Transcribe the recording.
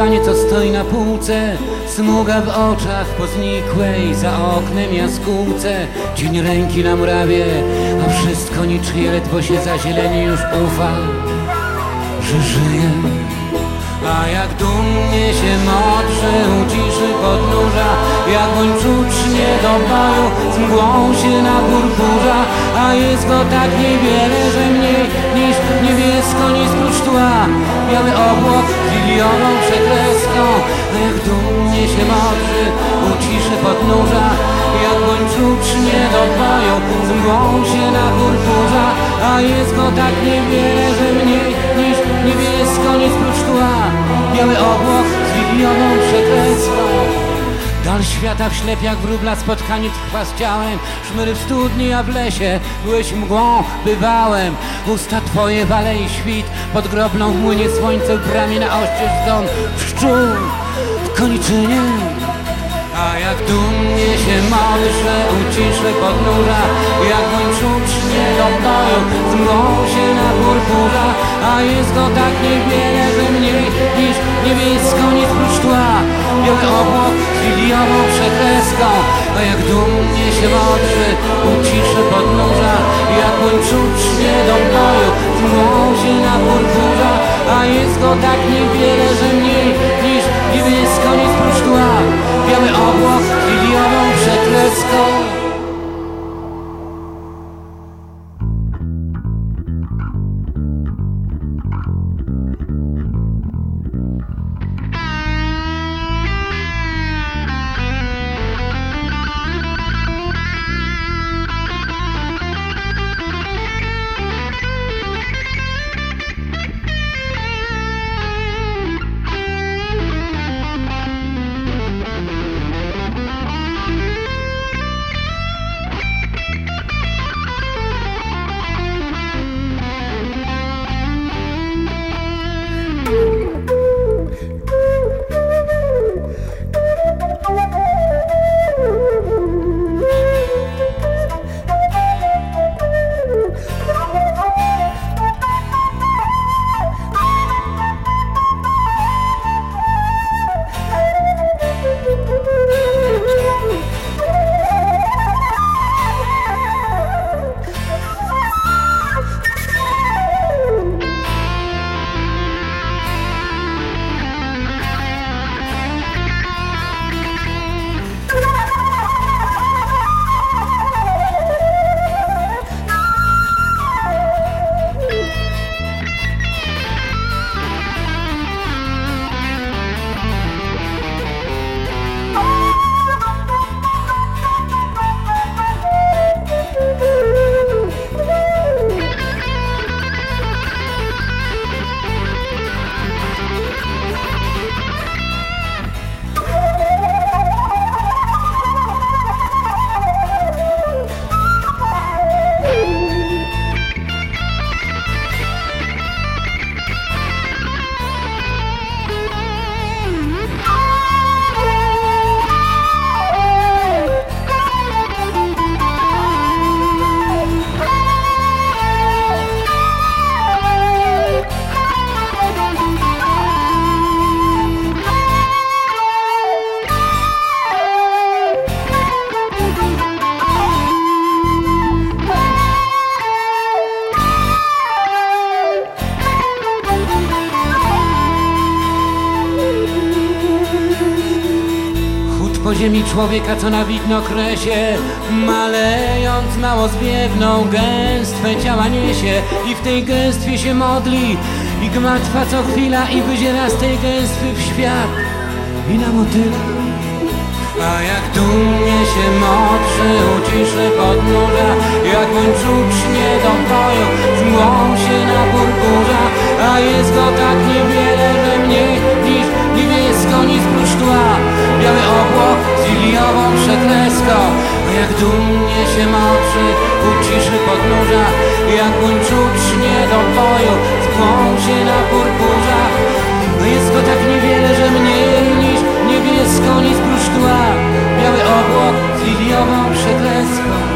panie, co stoi na półce, smuga w oczach po znikłej za oknem jaskółce. Cień ręki na murawie, a wszystko niczyje, ledwo się zazieleni już ufa, że żyje. A jak dumnie się modrzy, uciszy podnóża, jak łańcucznie do boju z mgłą się na burburza. A jest go tak niewiele, że mniej niż niebiesko nic prócz tła, biały obłok z liliową przekreską. A jak dumnie się modrzy, uciszy podnóża, jak łańcucznie do boju z mgłą się na burburza. A jest go tak niewiele, że mniej niż niebiesko nic prócz tła, biały obłok z liliową przekreską. Dal świata w ślep jak wróbla, spotkanie trwa z ciałem. Szmery w studni, a w lesie byłeś mgłą, bywałem. Usta twoje wale i świt, pod grobną w młynie słońce, w bramie na oścież zgon pszczół w koniczynie. A jak dumnie się modlę, uciszę podnóża, jak łańcucznie do boju z mgłą się na burburza. A jest go tak niewiele, że mniej niż niebiesko nic prócz tła, biały obłok z liliową przekreską. A jak dumnie się modlę, uciszę podnóża, jak łańcucznie do boju z mgłą się na burburza. A jest go tak niewiele, że mniej niż niebiesko nic prócz tła, biały obłok z liliową przekreską. Po ziemi człowieka, co na widnokresie, malejąc mało zbiewną gęstwę ciała niesie i w tej gęstwie się modli i gmatwa co chwila i wyziera z tej gęstwy w świat i na motyla. A jak dumnie się modrzy, uciszy podnóża, jak łańcucznie do boju z mgłą się na burburza. A jest go tak niewiele, że mniej niż niebiesko nic prócz tła, biały obłok z liliową przekreską. A jak dumnie się modrzy, uciszy podnóża, jak łańcucznie do boju z mgłą się na burburza. A jest go tak niewiele, że mniej niż niebiesko nic prócz tła, biały obłok z liliową przekreską.